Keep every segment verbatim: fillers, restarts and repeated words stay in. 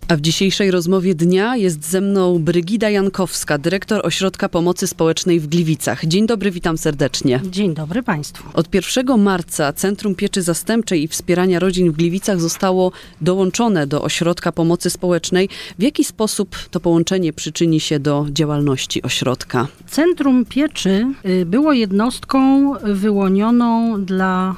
A w dzisiejszej rozmowie dnia jest ze mną Brygida Jankowska, dyrektor Ośrodka Pomocy Społecznej w Gliwicach. Dzień dobry, witam serdecznie. Dzień dobry Państwu. Od pierwszego marca Centrum Pieczy Zastępczej i Wspierania Rodzin w Gliwicach zostało dołączone do Ośrodka Pomocy Społecznej. W jaki sposób to połączenie przyczyni się do działalności ośrodka? Centrum Pieczy było jednostką wyłonioną dla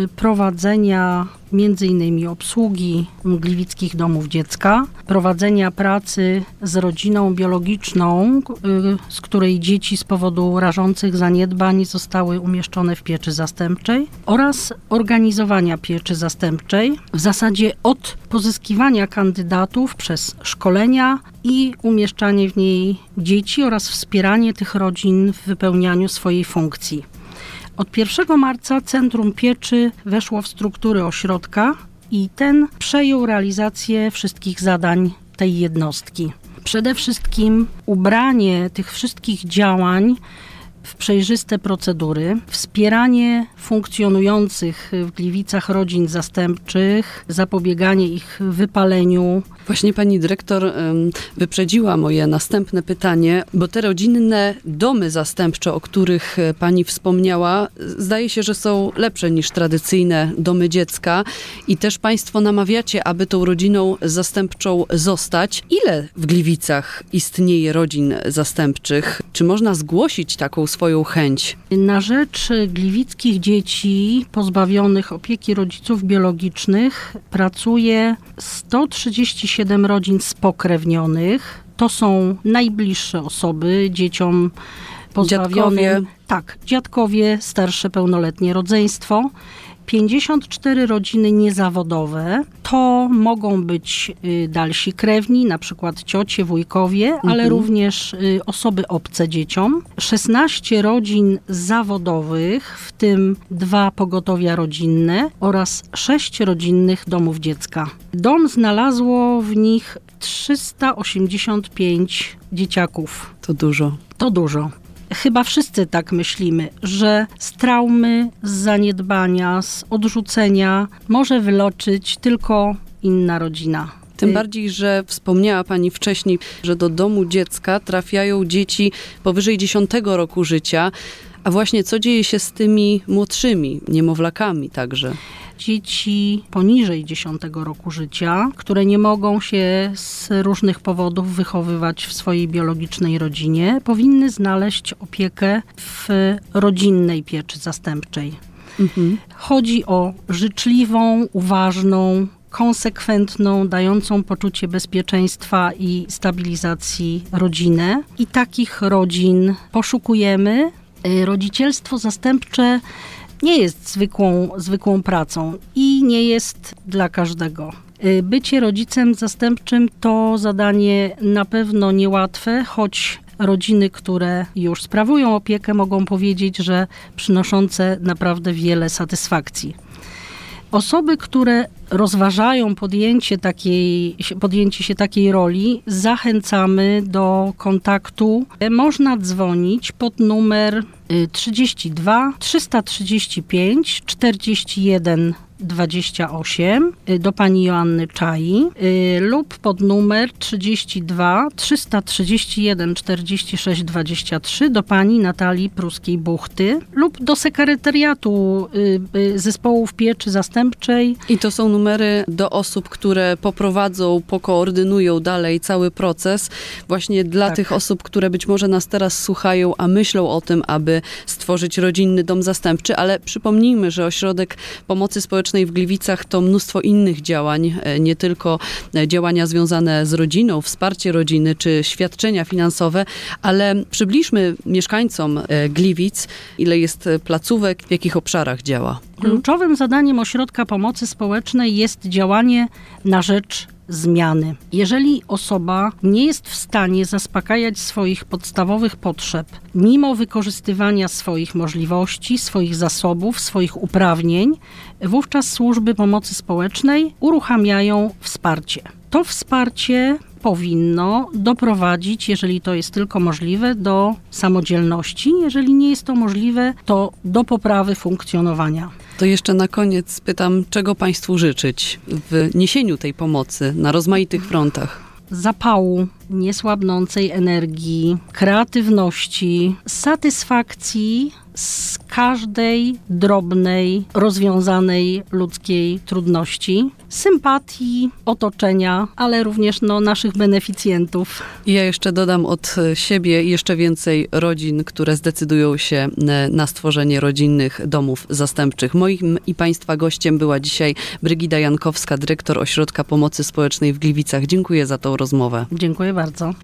prowadzenia między innymi obsługi gliwickich domów dziecka, prowadzenia pracy z rodziną biologiczną, z której dzieci z powodu rażących zaniedbań zostały umieszczone w pieczy zastępczej, oraz organizowania pieczy zastępczej, w zasadzie od pozyskiwania kandydatów przez szkolenia i umieszczanie w niej dzieci oraz wspieranie tych rodzin w wypełnianiu swojej funkcji. Od pierwszego marca Centrum Pieczy weszło w struktury ośrodka i ten przejął realizację wszystkich zadań tej jednostki. Przede wszystkim ubranie tych wszystkich działań w przejrzyste procedury, wspieranie funkcjonujących w Gliwicach rodzin zastępczych, zapobieganie ich wypaleniu. Właśnie pani dyrektor wyprzedziła moje następne pytanie, bo te rodzinne domy zastępcze, o których pani wspomniała, zdaje się, że są lepsze niż tradycyjne domy dziecka i też państwo namawiacie, aby tą rodziną zastępczą zostać. Ile w Gliwicach istnieje rodzin zastępczych? Czy można zgłosić taką swoją chęć? Na rzecz gliwickich dzieci pozbawionych opieki rodziców biologicznych pracuje sto trzydzieści siedem rodzin spokrewnionych. To są najbliższe osoby dzieciom pozbawionym. Dziadkowie. Tak, dziadkowie, starsze pełnoletnie rodzeństwo. pięćdziesiąt cztery rodziny niezawodowe. To mogą być y, dalsi krewni, na przykład ciocie, wujkowie, mhm. ale również y, osoby obce dzieciom. szesnaście rodzin zawodowych, w tym dwa pogotowia rodzinne oraz sześć rodzinnych domów dziecka. Dom znalazło w nich trzysta osiemdziesiąt pięć dzieciaków. To dużo. To dużo. Chyba wszyscy tak myślimy, że z traumy, z zaniedbania, z odrzucenia może wyleczyć tylko inna rodzina. Tym bardziej, że wspomniała pani wcześniej, że do domu dziecka trafiają dzieci powyżej dziesiątego roku życia. A właśnie co dzieje się z tymi młodszymi, niemowlakami także? Dzieci poniżej dziesiątego roku życia, które nie mogą się z różnych powodów wychowywać w swojej biologicznej rodzinie, powinny znaleźć opiekę w rodzinnej pieczy zastępczej. Mhm. Chodzi o życzliwą, uważną, konsekwentną, dającą poczucie bezpieczeństwa i stabilizacji rodzinę. I takich rodzin poszukujemy. Rodzicielstwo zastępcze nie jest zwykłą, zwykłą pracą i nie jest dla każdego. Bycie rodzicem zastępczym to zadanie na pewno niełatwe, choć rodziny, które już sprawują opiekę, mogą powiedzieć, że przynoszące naprawdę wiele satysfakcji. Osoby, które rozważają podjęcie, takiej, podjęcie się takiej roli, zachęcamy do kontaktu. Można dzwonić pod numer trzydzieści dwa trzysta trzydzieści pięć czterdzieści jeden dwadzieścia osiem do pani Joanny Czai lub pod numer trzydzieści dwa trzysta trzydzieści jeden czterdzieści sześć dwadzieścia trzy do pani Natalii Pruskiej-Buchty lub do sekretariatu zespołów pieczy zastępczej. I to są numery do osób, które poprowadzą, pokoordynują dalej cały proces. Właśnie dla tak. tych osób, które być może nas teraz słuchają, a myślą o tym, aby stworzyć rodzinny dom zastępczy, ale przypomnijmy, że Ośrodek Pomocy Społecznej w Gliwicach to mnóstwo innych działań, nie tylko działania związane z rodziną, wsparcie rodziny czy świadczenia finansowe, ale przybliżmy mieszkańcom Gliwic, ile jest placówek, w jakich obszarach działa. Kluczowym zadaniem Ośrodka Pomocy Społecznej jest działanie na rzecz zmiany. Jeżeli osoba nie jest w stanie zaspokajać swoich podstawowych potrzeb, mimo wykorzystywania swoich możliwości, swoich zasobów, swoich uprawnień, wówczas służby pomocy społecznej uruchamiają wsparcie. To wsparcie powinno doprowadzić, jeżeli to jest tylko możliwe, do samodzielności. Jeżeli nie jest to możliwe, to do poprawy funkcjonowania. To jeszcze na koniec pytam, czego Państwu życzyć w niesieniu tej pomocy na rozmaitych frontach? zapału, niesłabnącej energii, kreatywności, satysfakcji z każdej drobnej, rozwiązanej ludzkiej trudności, sympatii otoczenia, ale również no, naszych beneficjentów. I ja jeszcze dodam od siebie jeszcze więcej rodzin, które zdecydują się na stworzenie rodzinnych domów zastępczych. Moim i Państwa gościem była dzisiaj Brygida Jankowska, dyrektor Ośrodka Pomocy Społecznej w Gliwicach. Dziękuję za tą rozmowę. Dziękuję bardzo.